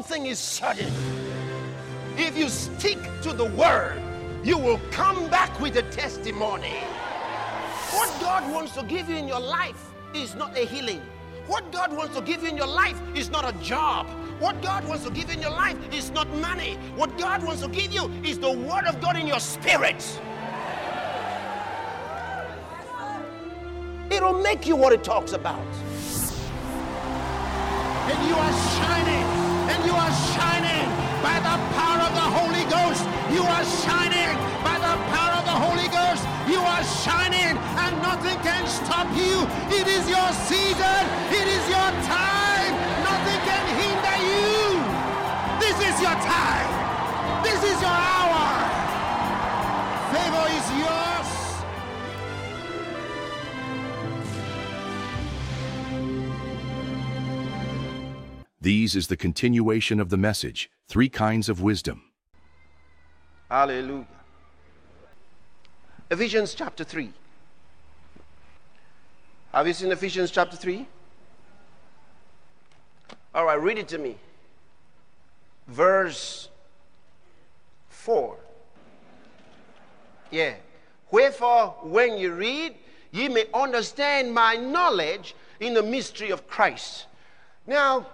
something is certain. If you stick to the word, you will come back with a testimony. What God wants to give you in your life is not a healing. What God wants to give you in your life is not a job. What God wants to give you in your life is not money. What God wants to give you is the word of God in your spirit. It'll make you what it talks about. And you are shining. And you are shining by the power of the Holy Ghost. You are shining by the power of the Holy Ghost. You are shining and nothing can stop you. It is your season. It is your time. Nothing can hinder you. This is your time. This is your hour. Favor is yours. These is the continuation of the message, 3 kinds of wisdom. Hallelujah. Ephesians chapter 3. Have you seen Ephesians chapter 3? All right, read it to me. Verse 4. Yeah. Wherefore, when you read, ye may understand my knowledge in the mystery of Christ. Now,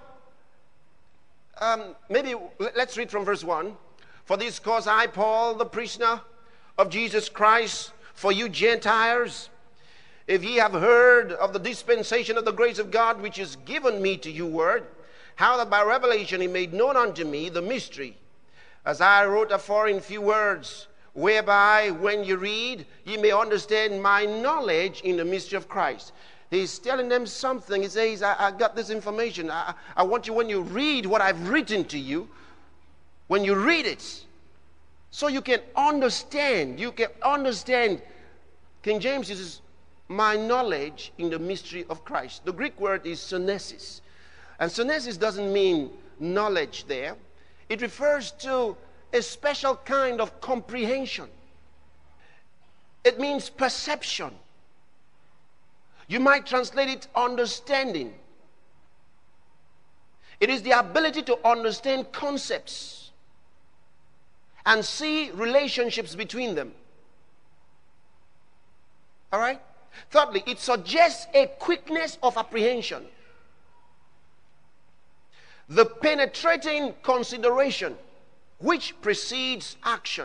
maybe let's read from verse 1. For this cause I, Paul, the prisoner of Jesus Christ, for you Gentiles, if ye have heard of the dispensation of the grace of God, which is given me to you word, how that by revelation he made known unto me the mystery, as I wrote afore in few words, whereby when you read, ye may understand my knowledge in the mystery of Christ. He's telling them something. He says, I got this information. I want you, when you read what I've written to you, when you read it, so you can understand. You can understand. King James uses my knowledge in the mystery of Christ. The Greek word is synesis. And synesis doesn't mean knowledge there. It refers to a special kind of comprehension. It means perception. You might translate it understanding. It is the ability to understand concepts and see relationships between them. All right? Thirdly, it suggests a quickness of apprehension. The penetrating consideration which precedes action.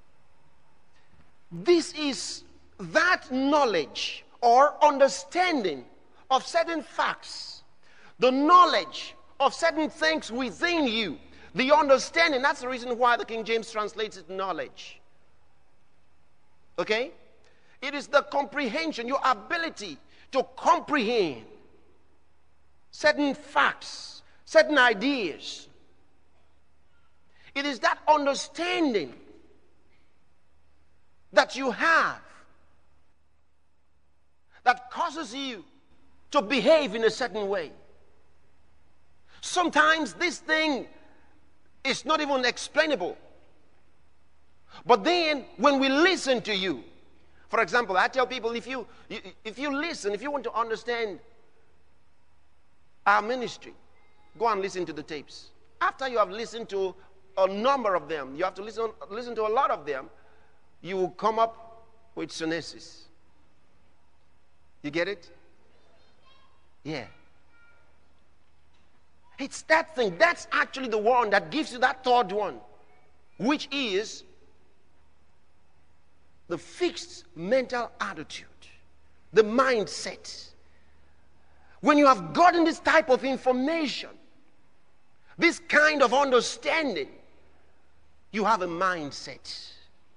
This is that knowledge or understanding of certain facts, the knowledge of certain things within you, the understanding. That's the reason why the King James translates it knowledge. Okay? It is the comprehension, your ability to comprehend certain facts, certain ideas. It is that understanding that you have that causes you to behave in a certain way. Sometimes this thing is not even explainable. But then when we listen to you, for example, I tell people, if you listen, if you want to understand our ministry, go and listen to the tapes. After you have listened to a number of them, you have to listen to a lot of them, you will come up with synesis. You get it? Yeah. It's that thing. That's actually the one that gives you that third one, which is the fixed mental attitude, the mindset. When you have gotten this type of information, this kind of understanding, you have a mindset.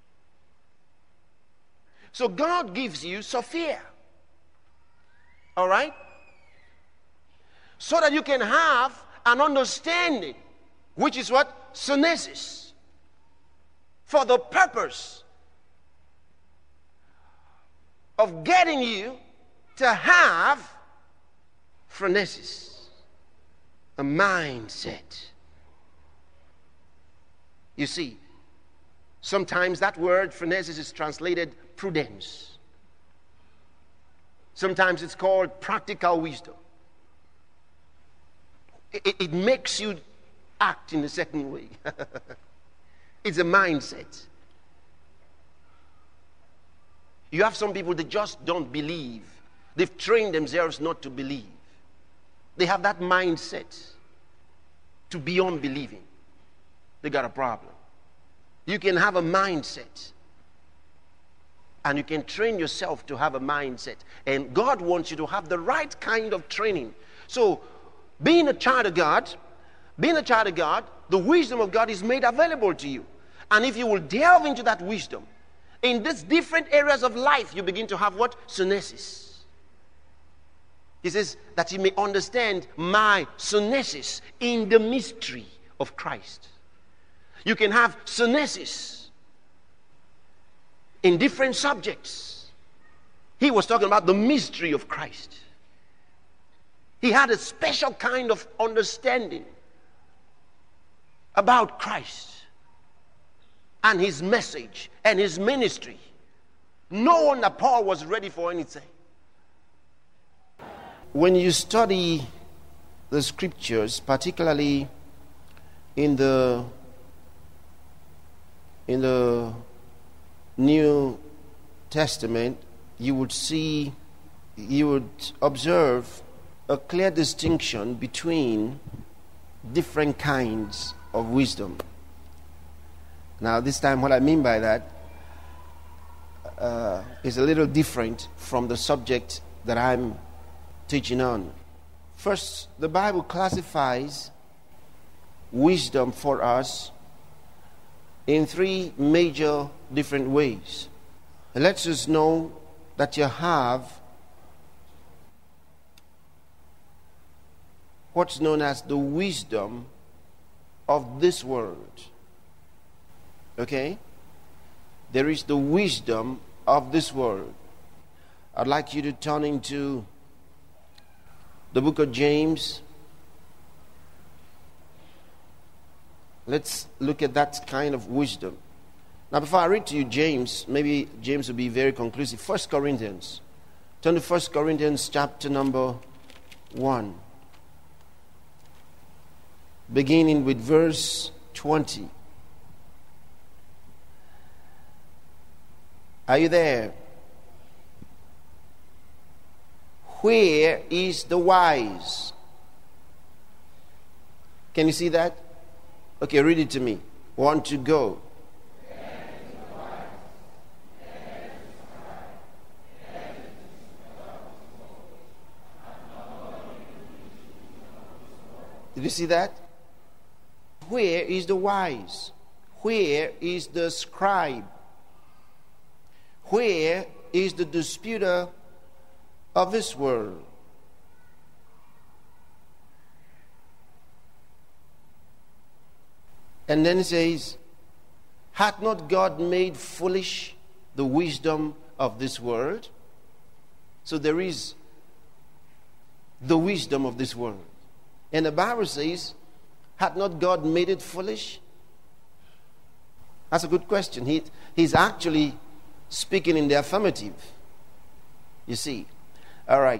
So God gives you Sophia. All right? So that you can have an understanding, which is what? Synesis. For the purpose of getting you to have phronesis, a mindset. You see, sometimes that word phronesis is translated prudence. Sometimes it's called practical wisdom. It makes you act in a certain way. It's a mindset. You have some people that just don't believe. They've trained themselves not to believe. They have that mindset to be unbelieving. They got a problem. You can have a mindset, and you can train yourself to have a mindset. And God wants you to have the right kind of training. So, being a child of God, the wisdom of God is made available to you. And if you will delve into that wisdom, in these different areas of life, you begin to have what? Synesis. He says that you may understand my synesis in the mystery of Christ. You can have synesis in different subjects. He was talking about the mystery of Christ. He had a special kind of understanding about Christ and his message and his ministry. No wonder Paul was ready for anything. When you study the scriptures, particularly in the New Testament, you would observe a clear distinction between different kinds of wisdom. Now, this time, what I mean by that is a little different from the subject that I'm teaching on. First, the Bible classifies wisdom for us in three major different ways. It lets us know that you have what's known as the wisdom of this world. Okay? There is the wisdom of this world. I'd like you to turn into the book of James. Let's look at that kind of wisdom. Now, before I read to you James, maybe James will be very conclusive. 1 Corinthians. Turn to 1 Corinthians chapter number 1. Beginning with verse 20. Are you there? Where is the wise? Can you see that? Okay, read it to me. 1, 2, go. Did you see that? Where is the wise? Where is the scribe? Where is the disputer of this world? And then it says, hath not God made foolish the wisdom of this world? So there is the wisdom of this world. And the Bible says, hath not God made it foolish? That's a good question. He's actually speaking in the affirmative. You see. All right.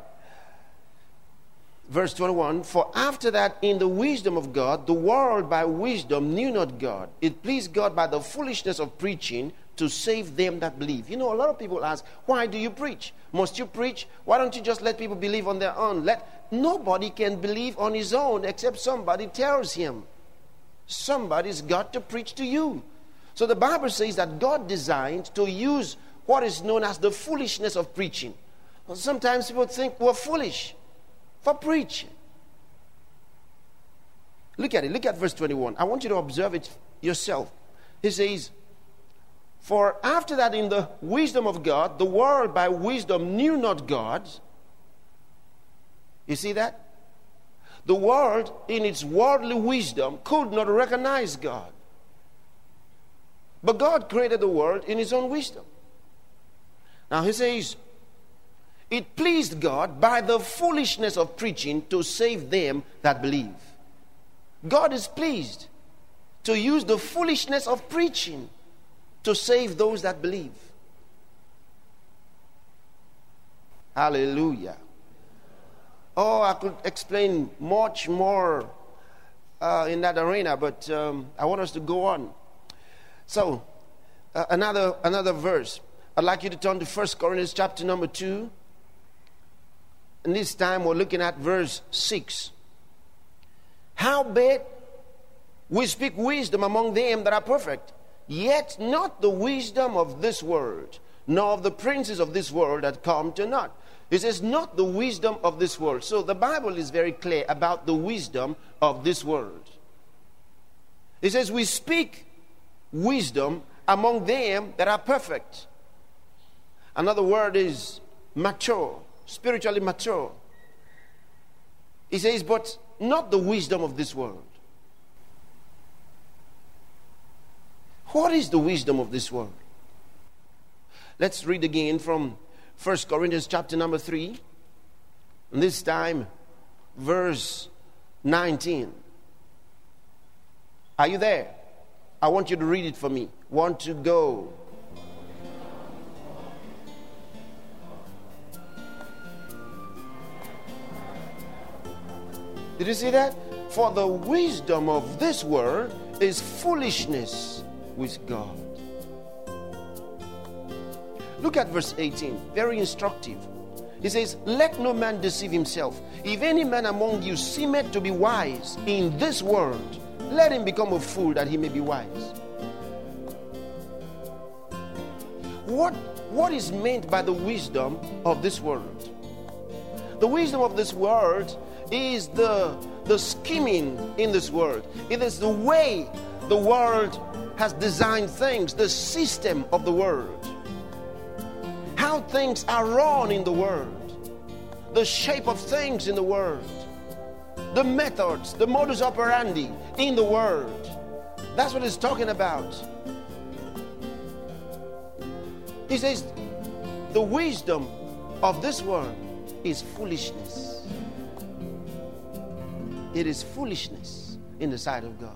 Verse 21, for after that in the wisdom of God, the world by wisdom knew not God. It pleased God by the foolishness of preaching to save them that believe. You know, a lot of people ask, why do you preach? Must you preach? Why don't you just let people believe on their own? Nobody can believe on his own except somebody tells him. Somebody's got to preach to you. So the Bible says that God designed to use what is known as the foolishness of preaching. Sometimes people think we're foolish for preaching. Look at it. Look at verse 21. I want you to observe it yourself. He says, for after that in the wisdom of God, the world by wisdom knew not God. You see that? The world in its worldly wisdom could not recognize God. But God created the world in his own wisdom. Now he says, it pleased God by the foolishness of preaching to save them that believe. God is pleased to use the foolishness of preaching to save those that believe. Hallelujah. Oh, I could explain much more in that arena, but I want us to go on. So, another verse. I'd like you to turn to 1 Corinthians chapter number 2. And this time we're looking at verse 6. Howbeit we speak wisdom among them that are perfect, yet not the wisdom of this world, nor of the princes of this world that come to naught. It says, not the wisdom of this world. So the Bible is very clear about the wisdom of this world. It says, we speak wisdom among them that are perfect. Another word is mature, spiritually mature. He says, but not the wisdom of this world. What is the wisdom of this world? Let's read again from 1 Corinthians chapter number 3. And this time, verse 19. Are you there? I want you to read it for me. Want to go. Did you see that? For the wisdom of this world is foolishness with God. Look at verse 18. Very instructive. He says, let no man deceive himself. If any man among you seemeth to be wise in this world, let him become a fool that he may be wise. What is meant by the wisdom of this world? The wisdom of this world is the scheming in this world. It is the way the world has designed things, the system of the world, how things are run in the world, the shape of things in the world, the methods, the modus operandi in the world. That's what it's talking about. He says the wisdom of this world is foolishness. It is foolishness in the sight of God.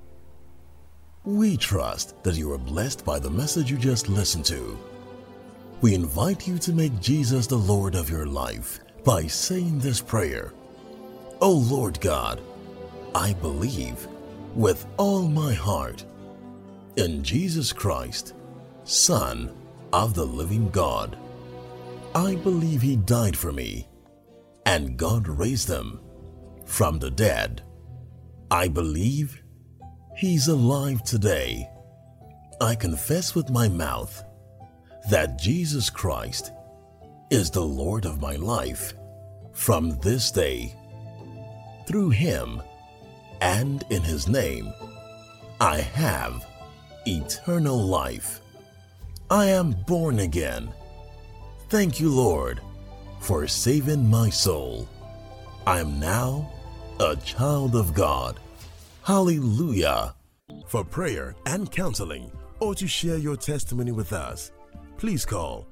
We trust that you are blessed by the message you just listened to. We invite you to make Jesus the Lord of your life by saying this prayer. O Lord God, I believe with all my heart in Jesus Christ, Son of the living God. I believe He died for me and God raised Him from the dead. I believe He's alive today. I confess with my mouth that Jesus Christ is the Lord of my life from this day. Through Him and in His name, I have eternal life. I am born again. Thank you, Lord, for saving my soul. I am now a child of God. Hallelujah. For prayer and counseling or to share your testimony with us, please call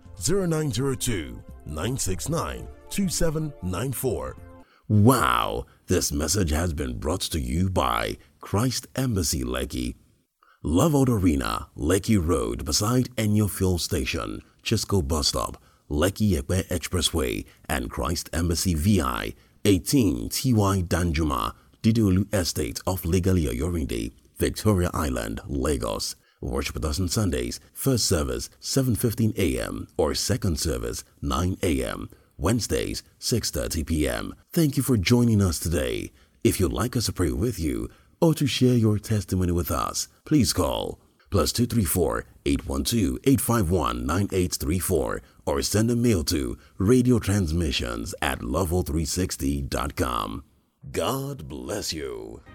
0902-969-2794. Wow, this message has been brought to you by Christ Embassy Lekki, Love Out Arena, Lekki Road beside Enyo Fuel Station, Chisco Bus Stop, Lekki Ekpe Expressway, and Christ Embassy VI, 18 TY Danjuma, Didolu Estate off Legally Oyorinde, Victoria Island, Lagos. Worship with us on Sundays, first service 7:15 a.m. or second service 9 a.m. Wednesdays 6:30 p.m. Thank you for joining us today. If you'd like us to pray with you or to share your testimony with us, please call +234 812 851 9834 or send a mail to radiotransmissions@level360.com. God bless you.